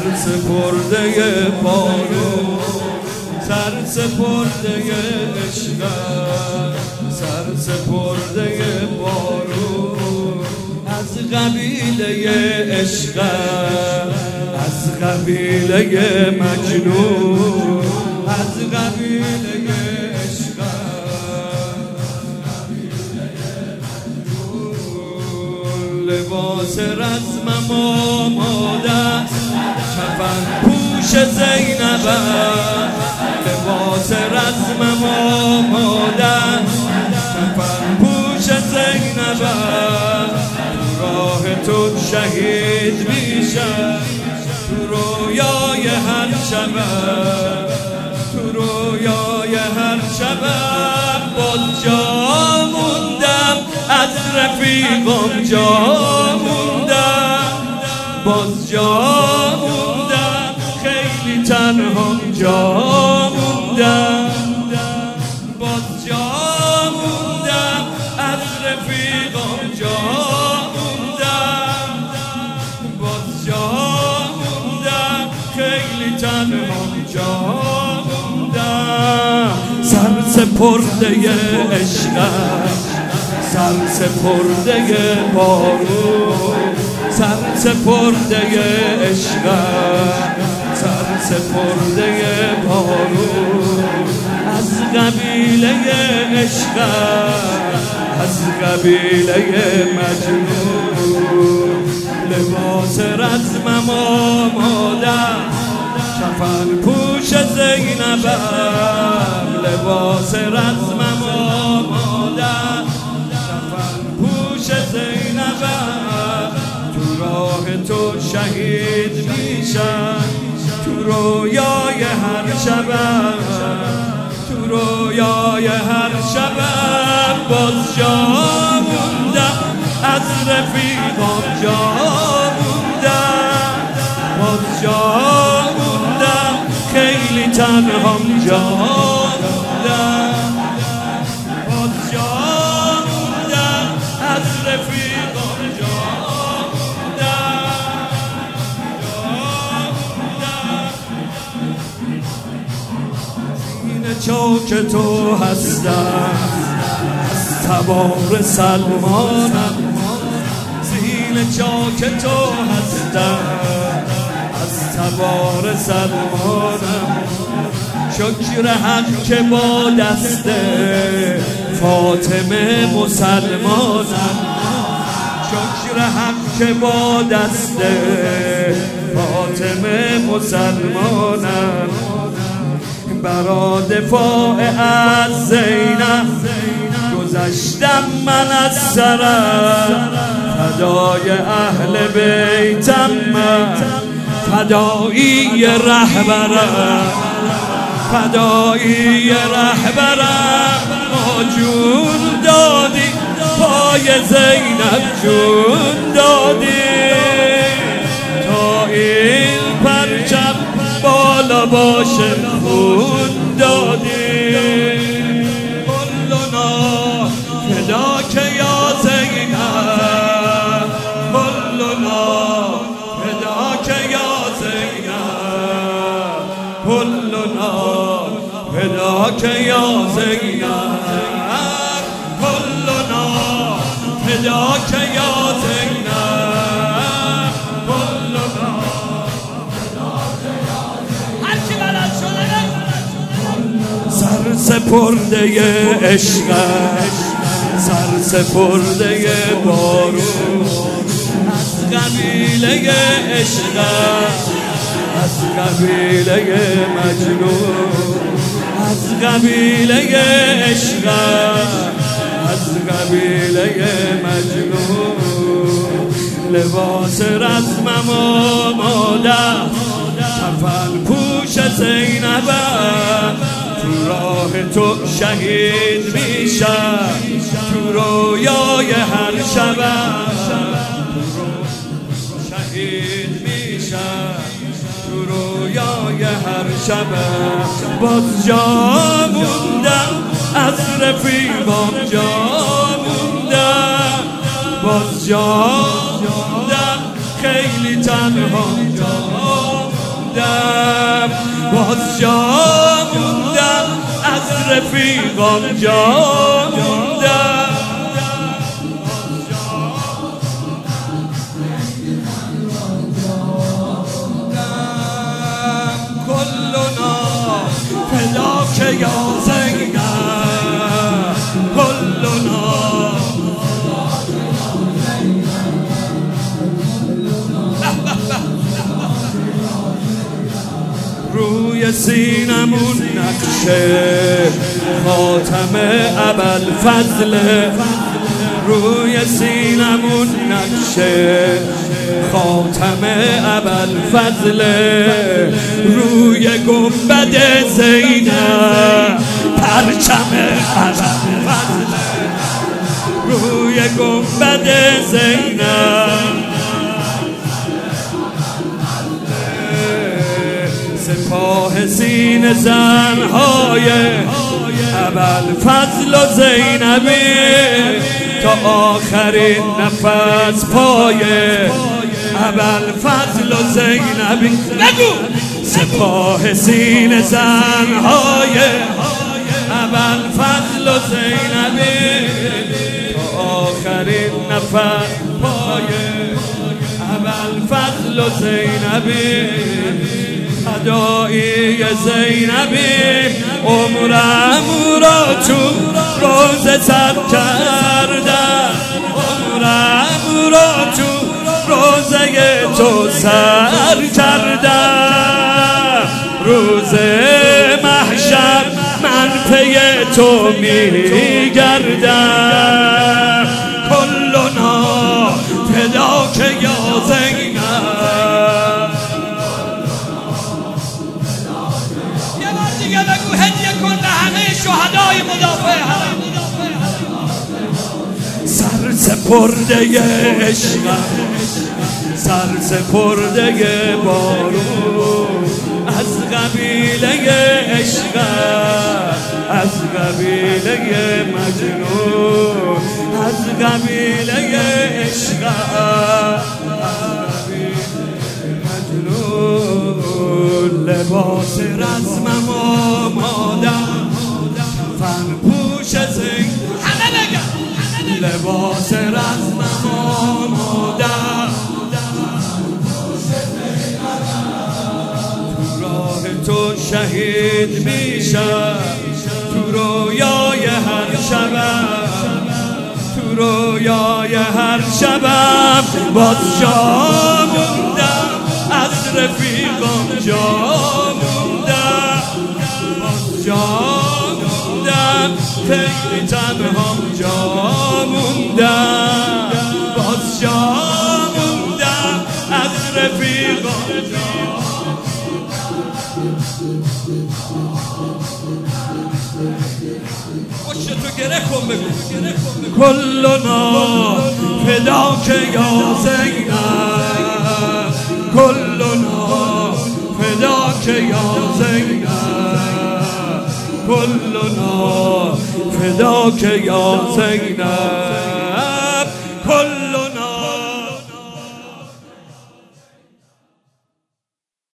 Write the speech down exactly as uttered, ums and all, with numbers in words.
سپرده بارون، سر سپرده عشقم، سر سپرده بارون، از قبیله عشقم، از قبیله مجنون، از قبیله لباس رسمم آماده، کفن پوش زینبم. لباس رسمم آماده، کفن پوش زینبم. تو راه تو شهید میشم، تو رویای هر شبم، تو رویای هر شبم. باز جا موندم از رفیقم، جا موندم، باز جا موندم، خیلی تنها جا موندم، باز جا موندم، از رفیقم جا موندم، باز جا موندم، خیلی تنها جا موندم. سر سپرده عشقم، سر سپرده بارون، سر سپرده عشقم، سر سپرده بارون، از قبیله عشقم، از قبیله مجنون. لباس رسمم آماده، کفن پوش زینبم. لباس رسمم آماده، زینبم. تو راه تو شهید میشم، تو رویای هر شبم، تو رویای هر شبم. باز جا موندم از رفیقم، جا موندم، باز جا موندم، خیلی تنها جا موندم، باز جا موندم، از رفیقم جا موندم، جا موندم. سینه چاک تو هستم، از تبار سلمانم. سینه چاک تو هستم، از تبار سلمانم. شکر حق که با دست فاطمه مسلمانم. شکر حق که با دست فاطمه مسلمانم. برا دفاع از زینب گذشتم من از سرم. فدای اهل بیتم من، فدایی رهبرم، فدایی رهبرم. ما جون دادی پای زینب، جون دادی تا این پرچم بالا باشه، خون دادی. کلنا فداک یا زینب، کلنا فداک یا زینب، کلنا فداک یا زینب، کلنا فداک یا زینب، کلنا فداک یا زینب. هر کی بلد شده سر سپرده عشقم، سر سپرده بارون، از قبیله عشقم، از قبیله مجنون، از قبیله عشقم، از قبیله مجنون. لباس رسمم آماده، کفن پوش زینبم. تو راه تو شهید میشم، تو رویای هر شبم، شهید میشم، تو رویای هر شبم. باز جا موندم از رفیقم، جا موندم، باز جا موندم، خیلی تنها جا موندم، باز جا موندم، از رفیقان جا موندم. کلنا فداک یا زینب، کلنا روی سینمون نقشه خاتم ابوالفضل، روی سینمون نقشه خاتم ابوالفضل، روی گنبد زینب پرچم ابوالفضل، روی گنبد زینب سپاه سینه زنهای ابوالفضل و زینبی، تا آخرین نفس پای ابوالفضل و زینبی. بگو سپاه سینه زنهای ابوالفضل و زینبی، تا آخرین نفس پای ابوالفضل و زینبی. فدایی زینبی عمرم را تو روزه سر کردم، عمرم را تو روزه تو سر کردم. روز محشر من پی تو می گردم، کلنا فداک یا زینب. دیگه بگو هدیه کن به همه شهدای مدافع حرم. سر سپرده عشقم، سر سپرده بارون، از قبیله عشقم، از قبیله مجنون، از قبیله عشقم، لباس رسمم آمادم، فن پوش زین همه بگم، لباس رسمم آمادم، تو راه تو شهید میشم، تو رویای هر شبم، تو رویای هر شبم. باز جا موندم، از رفیقان جا موندم، باز جا موندم، خیلی تنها جا موندم، باز جا موندم، از رفیقان جا. پشتو گره کن بگو کلنا فداک یا زینب، کلنا فداک یا زینب، کلنا فداک یا زینب.